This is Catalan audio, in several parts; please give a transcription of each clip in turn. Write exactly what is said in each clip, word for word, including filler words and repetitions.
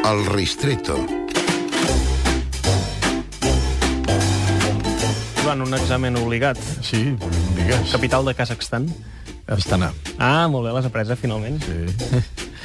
El Ristretto. Joan, un examen obligat. Sí, digues. Capital de Kazakhstan? Astana. Ah, molt bé, l'has apresa, finalment. Sí.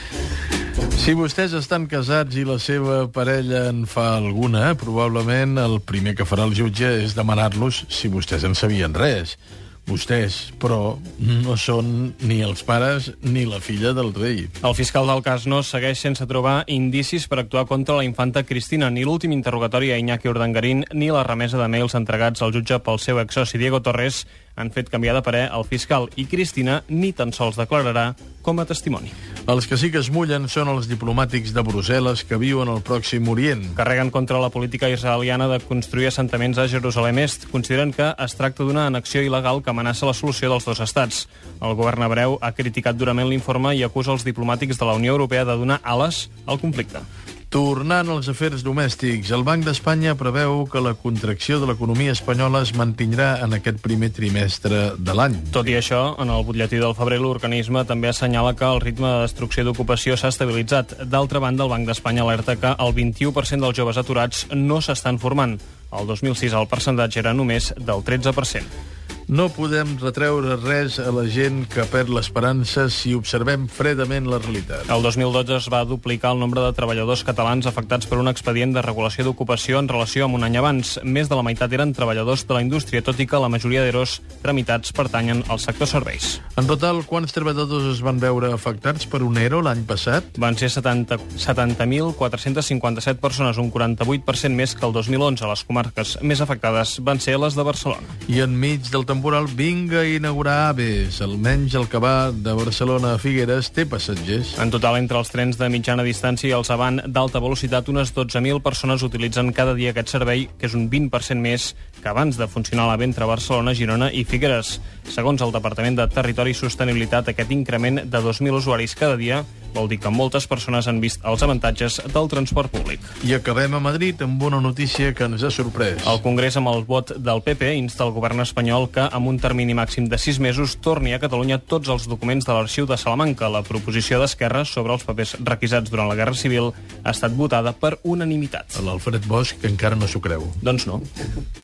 Si vostès estan casats i la seva parella en fa alguna, probablement el primer que farà el jutge és demanar-los si vostès en sabien res. Vostès, però, no són ni els pares ni la filla del rei. El fiscal del cas no segueix sense trobar indicis per actuar contra la infanta Cristina. Ni l'últim interrogatori a Iñaki Urdangarín ni la remesa de mails entregats al jutge pel seu exsoci Diego Torres han fet canviar de parer el fiscal, i Cristina ni tan sols declararà com a testimoni. Els que sí que es mullen són els diplomàtics de Brussel·les que viuen al Pròxim Orient. Carreguen contra la política israeliana de construir assentaments a Jerusalem Est. Consideren que es tracta d'una annexió il·legal que amenaça la solució dels dos estats. El govern hebreu ha criticat durament l'informe i acusa els diplomàtics de la Unió Europea de donar ales al conflicte. Tornant als afers domèstics, el Banc d'Espanya preveu que la contracció de l'economia espanyola es mantindrà en aquest primer trimestre de l'any. Tot i això, en el butlletí del febrer, l'organisme també assenyala que el ritme de destrucció d'ocupació s'ha estabilitzat. D'altra banda, el Banc d'Espanya alerta que el vint-i-u per cent dels joves aturats no s'estan formant. El dos mil sis el percentatge era només del tretze per cent. No podem retreure res a la gent que perd l'esperança si observem fredament la realitat. El dos mil dotze es va duplicar el nombre de treballadors catalans afectats per un expedient de regulació d'ocupació en relació amb un any abans. Més de la meitat eren treballadors de la indústria, tot i que la majoria d'eros tramitats pertanyen al sector serveis. En total, quants treballadors es van veure afectats per un ERO l'any passat? Van ser setanta mil quatre-cents cinquanta-set persones, un quaranta-vuit per cent més que el dos mil onze. Les comarques més afectades van ser les de Barcelona. I enmig del temporal, vinga a inaugurar Aves. Almenys el que va de Barcelona a Figueres té passatgers. En total, entre els trens de mitjana distància i els Avant d'alta velocitat, unes dotze mil persones utilitzen cada dia aquest servei, que és un vint per cent més que abans de funcionar l'Ave entre Barcelona, Girona i Figueres. Segons el Departament de Territori i Sostenibilitat, aquest increment de dos mil usuaris cada dia vol dir que moltes persones han vist els avantatges del transport públic. I acabem a Madrid amb una notícia que ens ha sorprès. El Congrés, amb el vot del P P, insta el govern espanyol que, amb un termini màxim de sis mesos, torni a Catalunya tots els documents de l'arxiu de Salamanca. La proposició d'Esquerra sobre els papers requisats durant la Guerra Civil ha estat votada per unanimitat. L'Alfred Bosch, que encara no s'ho creu. Doncs no.